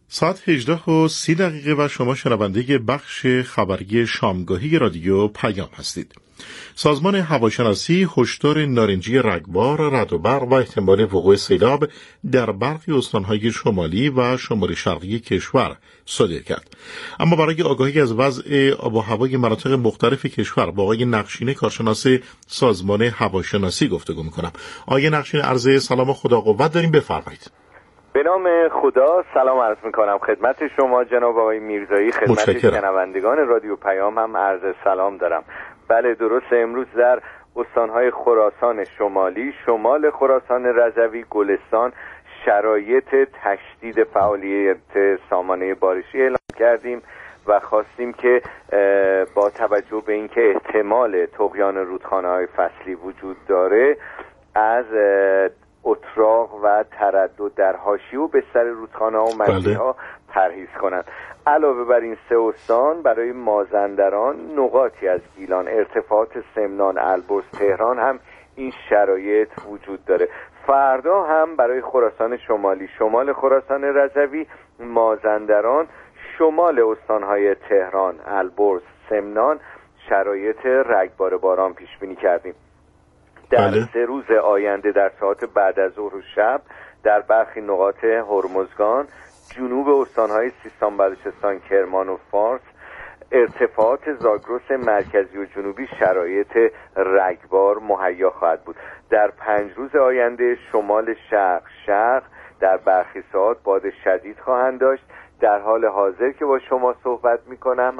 ساعت 18:30 و شما شنونده بخش خبری شامگاهی رادیو پیام هستید. سازمان هواشناسی هشدار نارنجی رگبار، رعد و برق و احتمال وقوع سیلاب در برخی استانهای شمالی و شمال شرقی کشور صادر کرد. اما برای آگاهی از وضع آب و هوای مناطق مختلف کشور با آقای نقشینه، کارشناس سازمان هواشناسی گفتگو می‌کنم. آقای نقشینه، عرض سلام و خدا قوت داریم، بفرمایید. به نام خدا سلام عرض میکنم خدمت شما جناب آقای میرزایی، خدمت شنوندگان رادیو پیام هم عرض سلام دارم. بله درست، امروز در استانهای خراسان شمالی، شمال خراسان رضوی، گلستان شرایط تشدید فعالیت سامانه بارشی اعلام کردیم و خواستیم که با توجه به اینکه احتمال طغیان رودخانه‌های فصلی وجود داره از اتراق و تردد در حاشیه و بستر رودخانه‌ها و مسیرها پرهیز کنند. علاوه بر این سه استان، برای مازندران، نقاطی از گیلان، ارتفاعات سمنان، البرز، تهران هم این شرایط وجود داره. فردا هم برای خراسان شمالی، شمال خراسان رضوی، مازندران، شمال استانهای تهران، البرز، سمنان شرایط رگبار باران پیش بینی کردیم. در 3 روز آینده در ساعات بعد از ظهر و شب در برخی نقاط هرمزگان، جنوب استانهای سیستان، بلوچستان، کرمان و فارس، ارتفاعات زاگرس مرکزی و جنوبی شرایط رگبار مهیا خواهد بود. در 5 روز آینده شمال شرق در برخی ساعات باد شدید خواهند داشت. در حال حاضر که با شما صحبت میکنم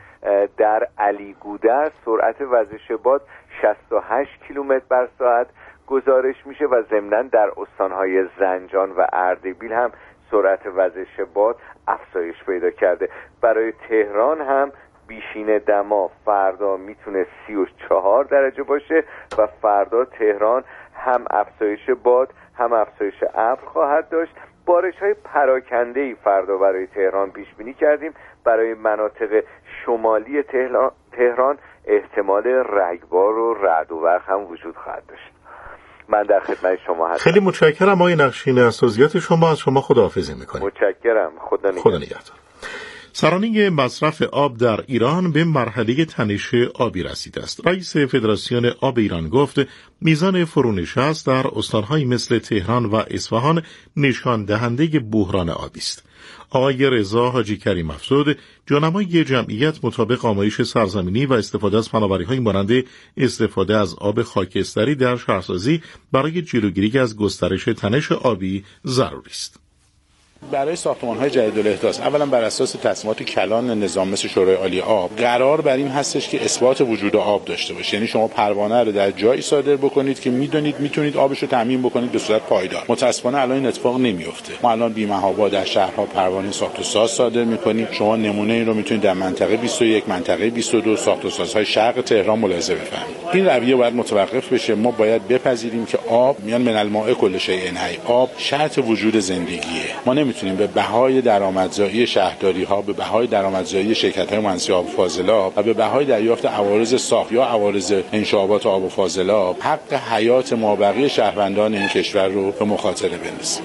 در علی گودرز سرعت وزش باد 68 کیلومتر بر ساعت گزارش میشه و ضمناً در استانهای زنجان و اردبیل هم سرعت وزش باد افزایش پیدا کرده. برای تهران هم بیشین دما فردا میتونه 34 درجه باشه و فردا تهران هم افزایش باد هم افزایش ابر خواهد داشت. بارش‌های پراکنده‌ای فردا برای تهران پیش بینی کردیم. برای مناطق شمالی تهران احتمال رگبار و رعد و برق هم وجود خواهد داشت. من در خدمت شما هستم. خیلی متشکرم آقای نقشینه از توضیحات شما. از شما خداحافظی می‌کنیم. متشکرم. خدا نگهدار. سرانه مصرف آب در ایران به مرحله تنش آبی رسیده است. رئیس فدراسیون آب ایران گفت میزان فرونشست در استان‌هایی مثل تهران و اصفهان نشان دهنده بحران آبی است. آقای رضا حاجی کریم افزود جانمای جمعیت مطابق آمایش سرزمینی و استفاده از فناوری‌های مانند استفاده از آب خاکستری در شهرسازی برای جلوگیری از گسترش تنش آبی ضروری است. برای ساختمان‌های جدیدالاحداث اولا بر اساس تصمیمات کلان نظام مثل شورای عالی آب قرار بر این هستش که اثبات وجود آب داشته باشید. یعنی شما پروانه رو در جایی صادر بکنید که میدونید میتونید آبش رو تامین بکنید به صورت پایدار. متأسفانه الان این اتفاق نمیفته. ما الان بی‌محابا در شهرها پروانه ساخت و ساز صادر می‌کنیم. شما نمونه این رو میتونید در منطقه 21 منطقه 22 ساخت و سازهای شرق تهران ملاحظه بفرمایید. این رویه باید متوقف بشه. ما باید بپذیریم که آب میان من الماء کل شیء حی. آب شرط وجود زندگیه. ما نمیتونیم به بهای درآمدزایی شهرداری‌ها، به بهای درآمدزایی شرکت‌های مهندسی آب و فاضلاب و به بهای دریافت عوارض صاف یا عوارض انشابات آب و فاضلاب حق حیات مابقی شهروندان این کشور رو به مخاطره بندازیم.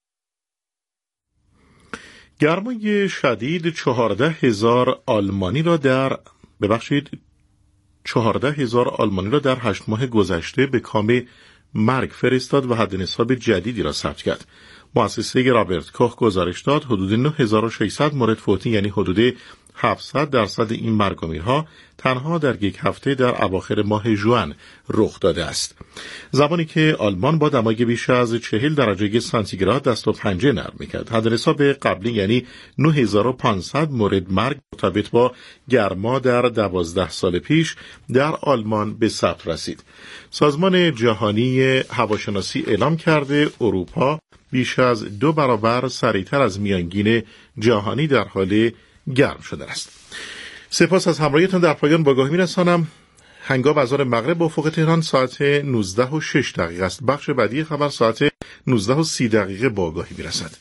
گرمای شدید 14,000 آلمانی را در 8 ماه گذشته به کام مرگ فرستاد و حد نصاب جدیدی را ثبت کرد. مؤسسه رابرت کوخ گزارش داد حدود 9600 مورد فوتی، یعنی حدود 700% این مرگ و میرها تنها در یک هفته در اواخر ماه ژوئن رخ داده است. زمانی که آلمان با دمای بیش از 40 درجه سانتیگراد دست و پنجه نرم می‌کرد. حد نصاب قبلی یعنی 9500 مورد مرگ مرتبط با گرما در 12 سال پیش در آلمان به ثبت رسید. سازمان جهانی هواشناسی اعلام کرده اروپا بیش از 2 برابر سریعتر از میانگین جهانی در حال گرم شده است. سپاس از همراهیتان. در پایان با آگاهی می‌رسانم هنگام اذان مغرب به افق تهران ساعت 19:06 است. بخش بعدی خبر ساعت 19:30 با آگاهی می‌رسد.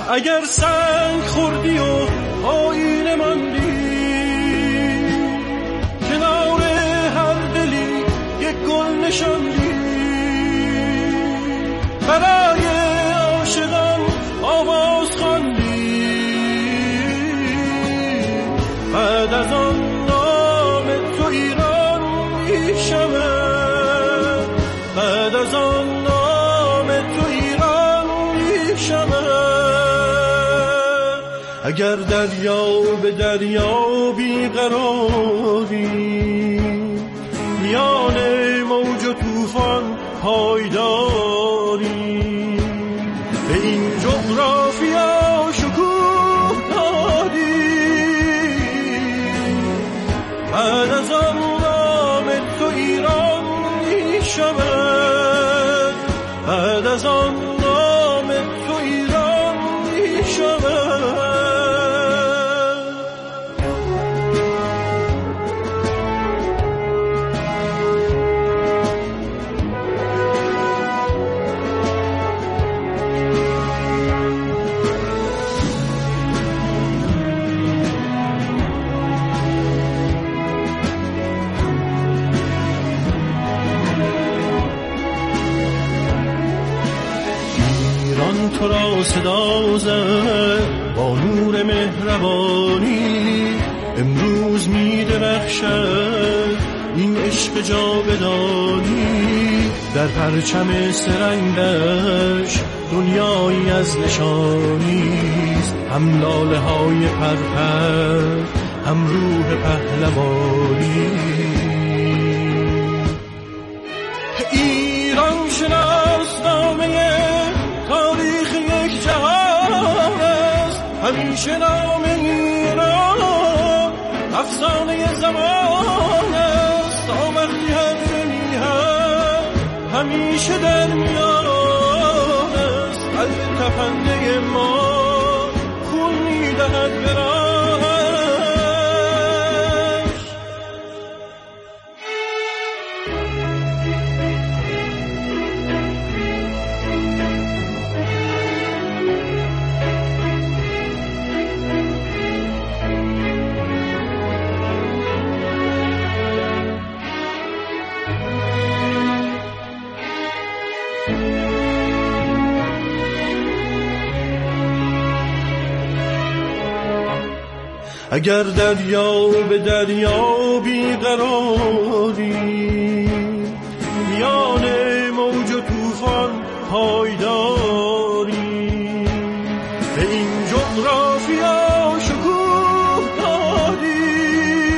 اگر سنگ خوردی و آینه ماندی، کنار هر دلی یک گل نشاندی، برای عاشقان آواز خواندی، بعد از آن نام تو ایران میشود، بعد از آن نام تو ایران میشود. اگر دریا به دریا بیقراری، میان موج و طوفان پایداری، به این جغرافیا شکوه دادی، بعد از آن نام تو ایران می شود، بعد از آن نام تو ایران می شود. تو را صدا زد با نور مهربانی، امروز می درخشد این عشق جاودانی، در پرچم سرنگش دنیایی از نشانیست، هم لاله های پرپر هم روح پهلوانی. ایران شناسنامه تاریخ یک جهان است، همیشه نام ایران افسانه زمان است، تا وقتی همی هست همیشه در میان است، قلب تپنده ما خون میدهد به راهش. اگر دریا به دریا بیقراری، میان موج و طوفان پایداری، به این جغرافیا شکوه دادی،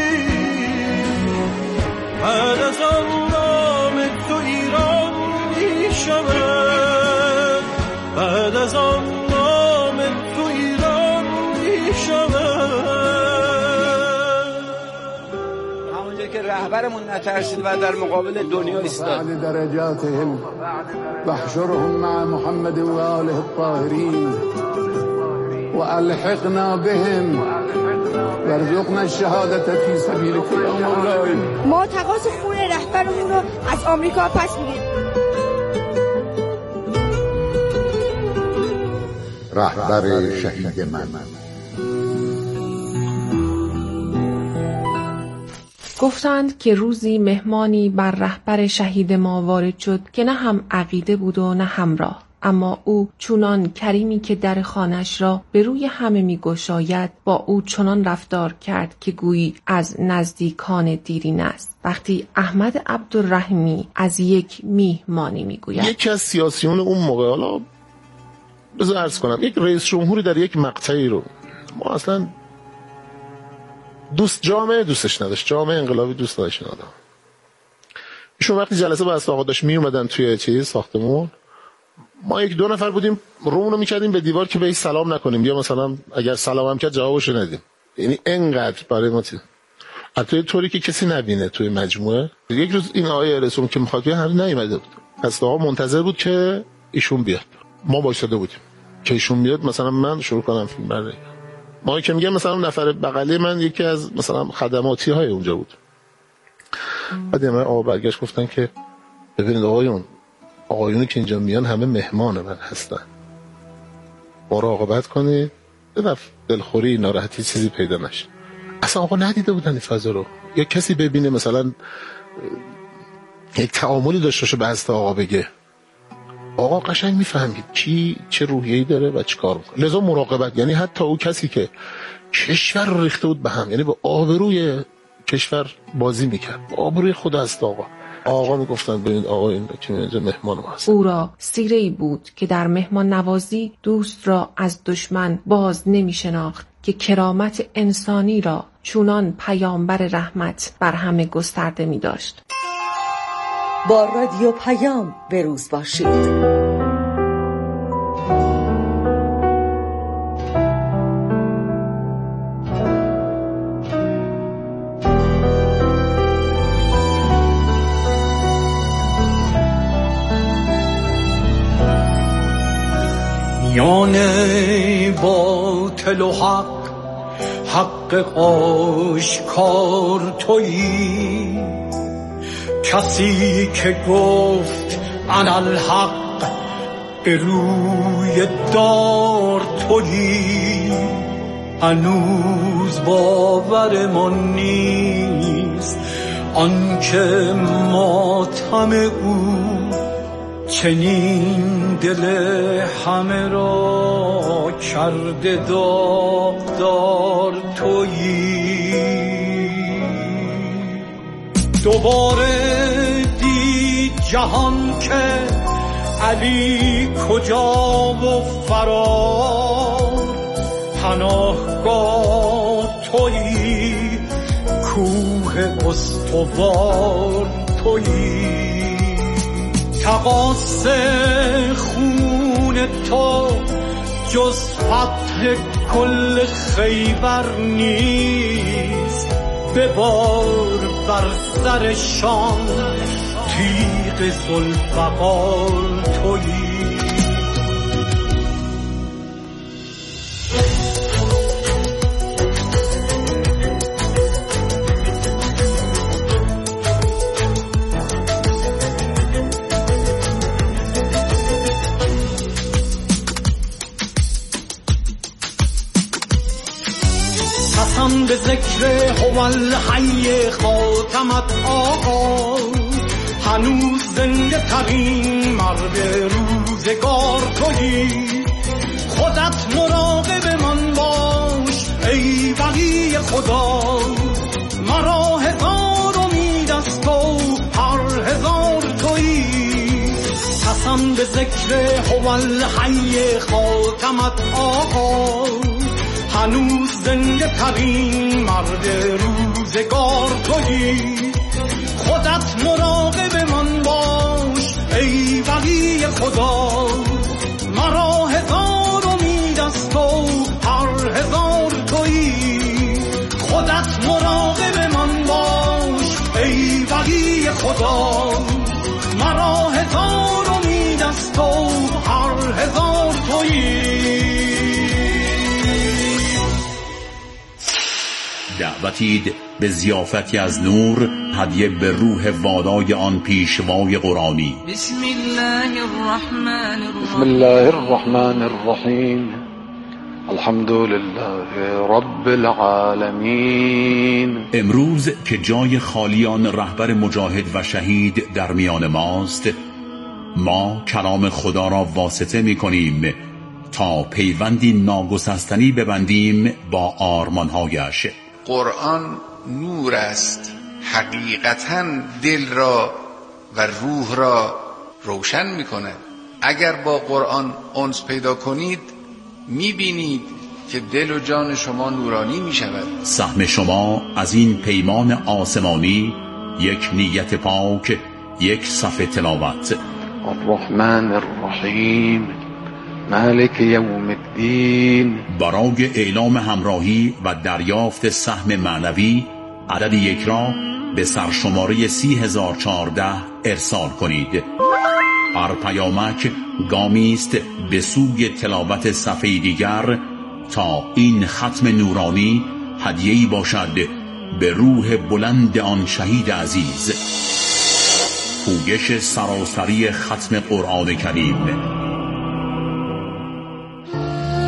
بعد از آن نام تو ایران می شود، بعد از آن نام تو ایران می شود. که رهبرمون نترسید و در مقابل دنیا ایستاد. درجاتهم واحشرهم مع محمد و آله الطاهرین و الحقنا بهم وارزقنا الشهادة فی سبیلک یا مولاي. ما تقاضا خون رهبرمون رو از آمریکا پس میگیریم. رهبر شهید من. گفتند که روزی مهمانی بر رهبر شهید ما وارد شد که نه هم عقیده بود و نه همراه، اما او چونان کریمی که در خانش را به روی همه می گشاید با او چنان رفتار کرد که گویی از نزدیکان دیرین است. وقتی احمد عبدالرحیمی از یک میهمانی می گوید، یکی از سیاسیون اون موقع، حالا بذار عرض کنم، یک رئیس جمهوری در یک مقطعی رو ما اصلا جامعه دوستش نداشت، جامعه انقلابی دوست نداشت آدم. ایشون وقتی جلسه با آقا داشت می اومدن توی ساختمون، ما یک دو نفر بودیم رومونو میکردیم به دیوار که بهش سلام نکنیم، یا مثلا اگر سلام هم کرد جوابشو ندیم. یعنی انقدر برای ما حتی طوری که کسی نبینه توی مجموعه. یک روز این آقای رسوم که میخواد بیاد هنوز نیومده بود، پس آقا منتظر بود که ایشون بیاد. ما وایساده بودیم که ایشون بیاد، مثلا من شروع کنم فیلم برداری. ما که میگم مثلا نفر بغلی من یکی از مثلا خدماتی های اونجا بود. بعد من آقا برگشت گفتن که ببینید آقایونی که اینجا میان همه مهمان من هستن. مراقبت کنید در دلخوری ناراحتی چیزی پیدا نشه. اصلا آقا ندیده بودن این فضا رو. یا کسی ببینه مثلا یک تعاملی داشته باشه بعضی آقا بگه، آقا قشنگ میفهمید کی چه روحیه‌ای داره و چه کار میکنه. لذا مراقبت، یعنی حتی او کسی که کشور رو ریخته بود به هم، یعنی با آبروی کشور بازی میکرد، با آبروی خود است آقا میگفتن ببینید آقا این که اینجا مهمان ما هست. او را سیره‌ای بود که در مهمان نوازی دوست را از دشمن باز نمی شناخت که کرامت انسانی را چونان پیامبر رحمت بر همه گسترده می داشت. با رادیو پیام بروز باشید. میان باطل و حق آشکار تویی، کسی که گفت انا الحق به روی دار تویی، هنوز باورمان نیست آنکه ماتم او چنین دل همه را کرده داغدار تویی. دوباره دید جهان که علی کجا و فرار، پناهگاه تویی، کوه استوار تویی. تقاص خون تو جز فتح کل خیبر نیست، ببار بر سرشان تیغ ذوالفقار تویی. به ذکر هو الحی خاتمت آقا، هنوز زنده ترین مرد روزگار تویی. خودت مراقب من باش ای ولی خدا، مرا هزار امید از تو هر هزار تویی. قسم به ذکر هو الحی خاتمت آقا، هنوز زنده ترین مرد روزگار تویی. خودت مراقب من باش ای ولی خدا، مرا هزار امید از تو هر هزار تویی. خودت مراقب من باش ای ولی خدا، مرا هزار امید از تو هر هزار تویی. دعوتید به ضیافتی از نور، هدیه به روح والای آن پیشوای قرآنی. بسم الله الرحمن الرحیم. بسم الله الرحمن الرحیم. الحمد لله رب العالمین. امروز که جای خالیان رهبر مجاهد و شهید در میان ماست، ما کلام خدا را واسطه می کنیم تا پیوندی ناگسستنی ببندیم با آرمانهایش. قرآن نور است، حقیقتاً دل را و روح را روشن می کند. اگر با قرآن انس پیدا کنید می بینید که دل و جان شما نورانی می شود. سهم شما از این پیمان آسمانی یک نیت پاک، یک صفحه تلاوت. الرحمن الرحیم مالک یوم الدین. برای اعلام همراهی و دریافت سهم معنوی عدد یک را به سرشماره 30014 ارسال کنید. هر پیامک گامی است به سوی تلاوت صفحه دیگر تا این ختم نورانی هدیه‌ای باشد به روح بلند آن شهید عزیز. پویش سراسری ختم قرآن کریم.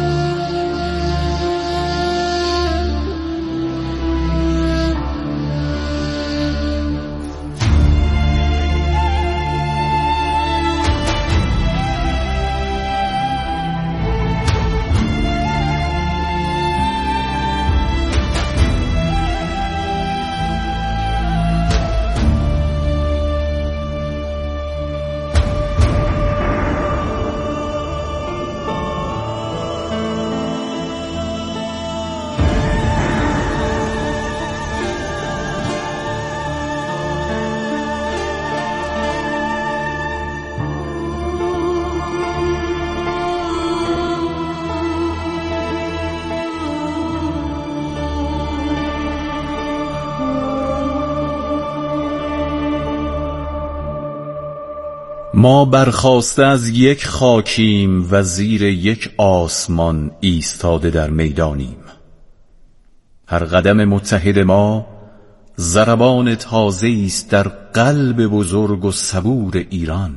ما برخاسته از یک خاکیم و زیر یک آسمان ایستاده در میدانیم. هر قدم متحد ما ضربان تازه‌ای است در قلب بزرگ و صبور ایران.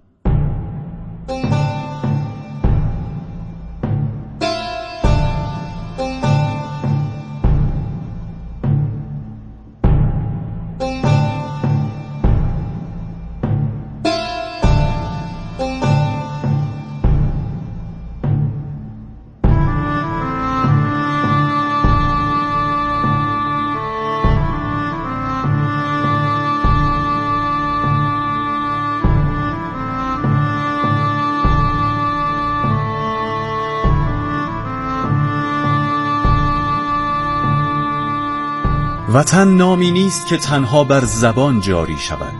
وطن نامی نیست که تنها بر زبان جاری شود.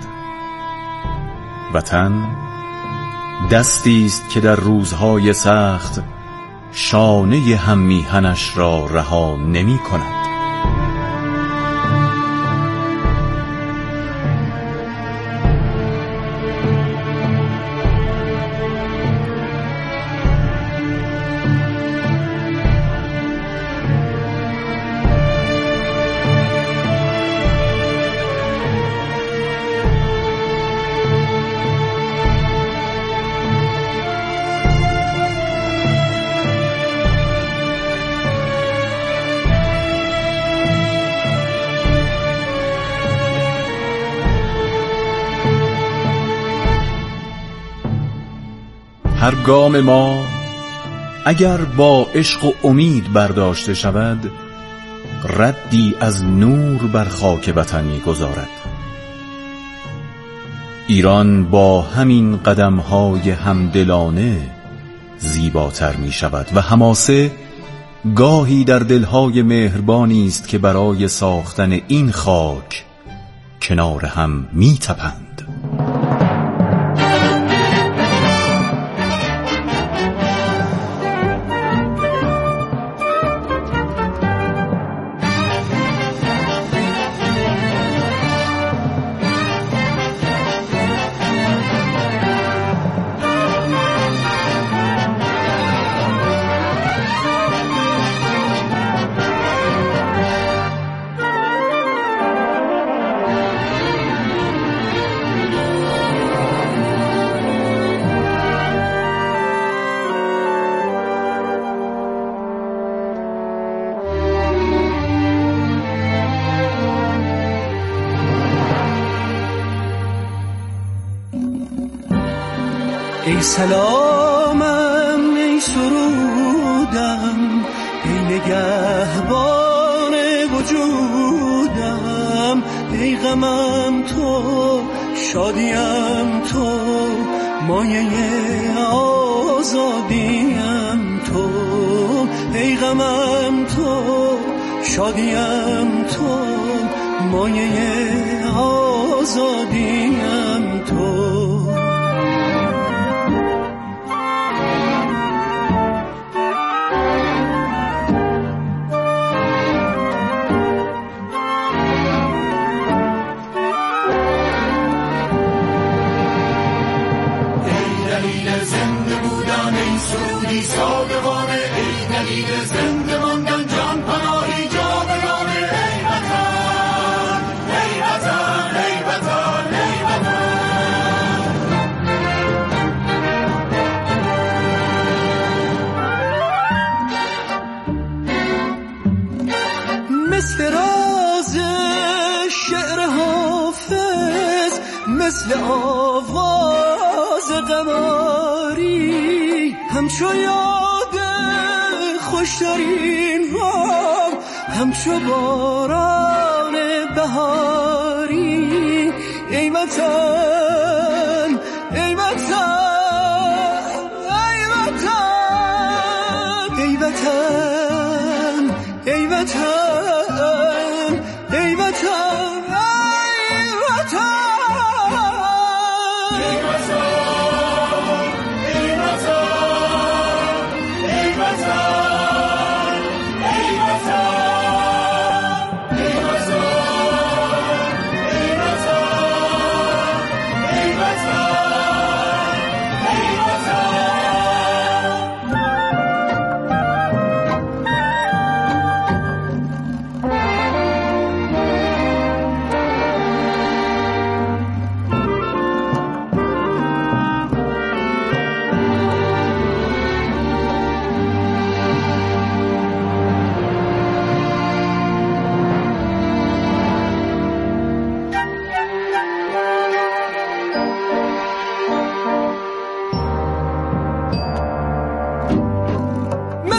وطن دستی است که در روزهای سخت شانه هم میهنش را رها نمی کند. هر گام ما اگر با عشق و امید برداشته شود، ردی از نور بر خاک وطن می‌گذارد. ایران با همین قدم‌های همدلانه زیباتر می‌شود و حماسه گاهی در دل‌های مهربانی است که برای ساختن این خاک کنار هم می‌تپند. ای سلامم، ای سرودم، ای نگهبان وجودم، ای غمم تو، شادیم تو، مایه آزادیم تو، ای غمم تو، شادیم تو، مایه آزادیم تو. صادقانه ای دلیل زنده ماندن، جان پناهی جاودانه، ای وطن، ای وطن، ای وطن، ای وطن. مثل راز شعر حافظ، مثل آواز قماری، همچو یاد خوشترین هم، همچو باران بهاری، ای وطن، ای وطن، ای وطن، ای وطن، ای وطن، ای وطن.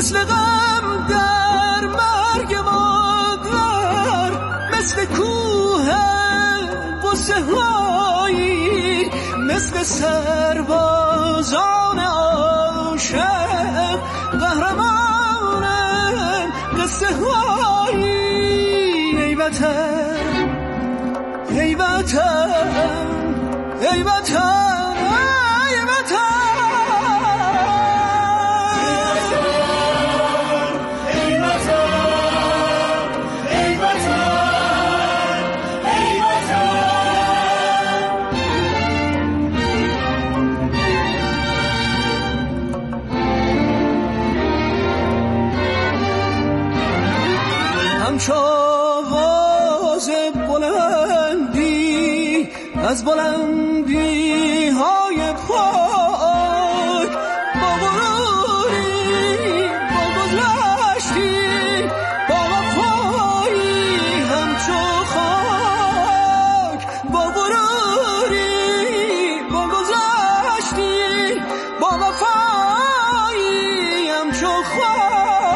مثل غم در مرگ مادر، مثل کوه قصه هایی، مثل سربازان عاشق قهرمان قصه هایی. ای وطن ای وطن ای وطن ای وطن آواز بلندی از بلندی های پاک، با غروری با گذشتی با وفایی همچو خاک، با غروری با گذشتی با وفایی همچو خاک.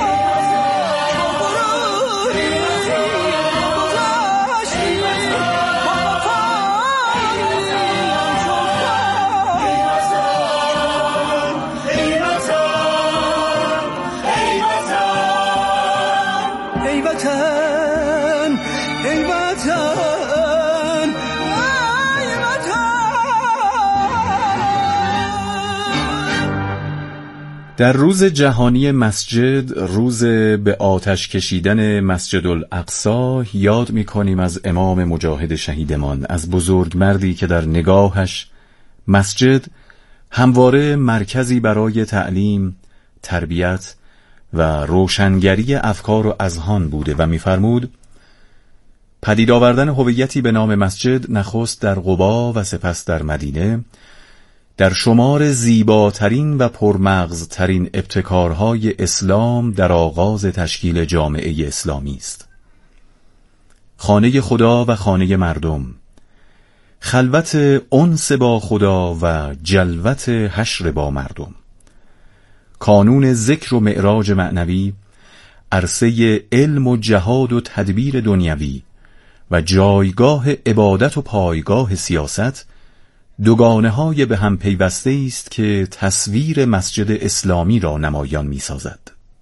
در روز جهانی مسجد، روز به آتش کشیدن مسجد الاقصی، یاد می‌کنیم از امام مجاهد شهیدمان، از بزرگ مردی که در نگاهش مسجد همواره مرکزی برای تعلیم، تربیت و روشنگری افکار و اذهان بوده و می‌فرمود پدید آوردن هویتی به نام مسجد، نخست در قبا و سپس در مدینه، در شمار زیباترین و پرمغزترین ابتکارهای اسلام در آغاز تشکیل جامعه اسلامی است. خانه خدا و خانه مردم، خلوت انس با خدا و جلوت حشر با مردم، کانون ذکر و معراج معنوی، عرصه علم و جهاد و تدبیر دنیوی و جایگاه عبادت و پایگاه سیاست، دوگانه‌های به هم پیوسته است که تصویر مسجد اسلامی را نمایان می‌سازد.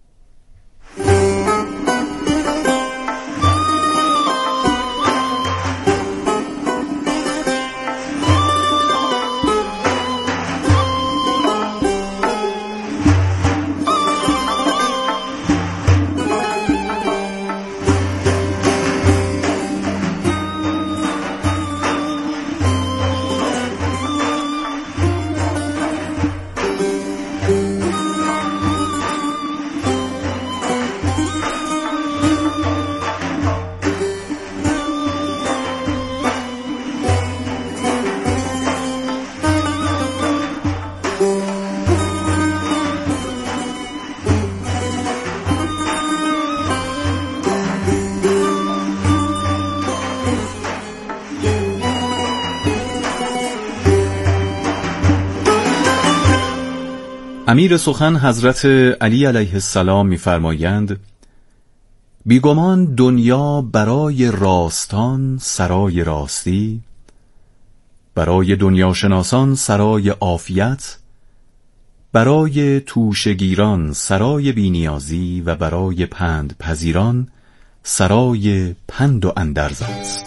امیر سخن حضرت علی علیه السلام می‌فرمایند بیگمان دنیا برای راستان سرای راستی، برای دنیاشناسان سرای عافیت، برای توشه‌گیران سرای بی‌نیازی و برای پند پذیران سرای پند و اندرز است.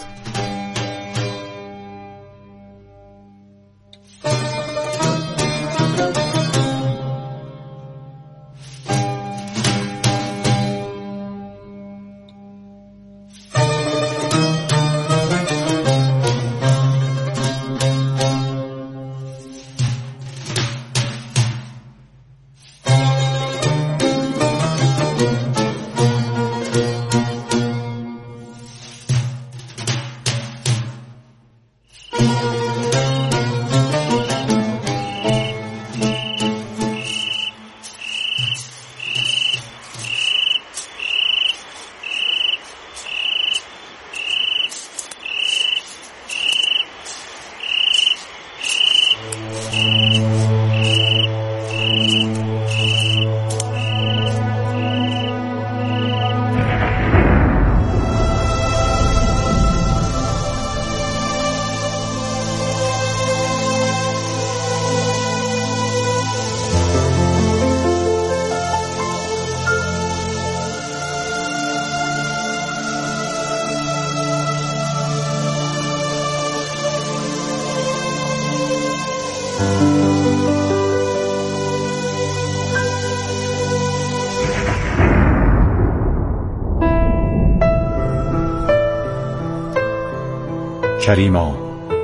کریما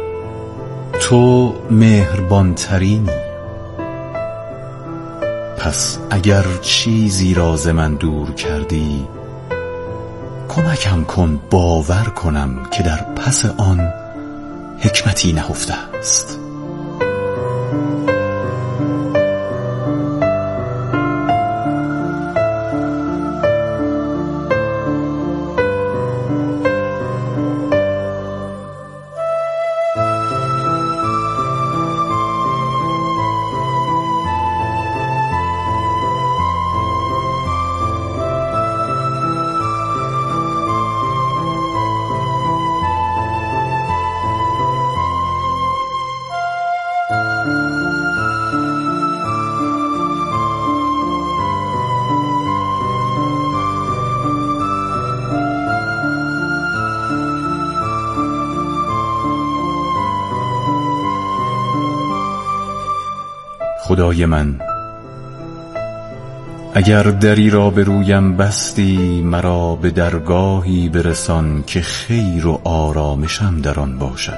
تو مهربانترینی، پس اگر چیزی را ز من دور کردی کمکم کن باور کنم که در پس آن حکمتی نهفته است. خدای من، اگر دری را به رویم بستی مرا به درگاهی برسان که خیر و آرامشم در آن باشد،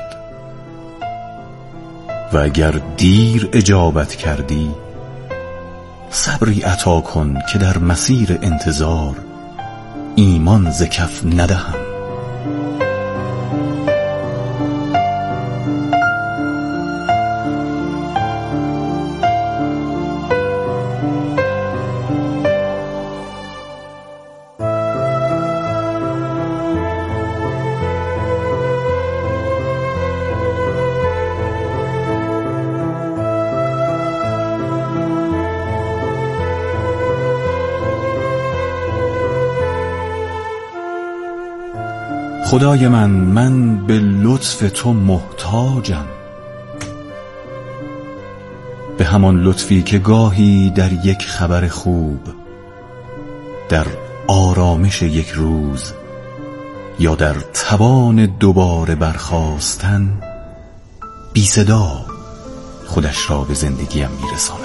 و اگر دیر اجابت کردی صبری عطا کن که در مسیر انتظار ایمان ز کف ندهم. خدای من به لطف تو محتاجم، به همان لطفی که گاهی در یک خبر خوب، در آرامش یک روز یا در توان دوباره برخاستن بی صدا خودش را به زندگیم میرساند.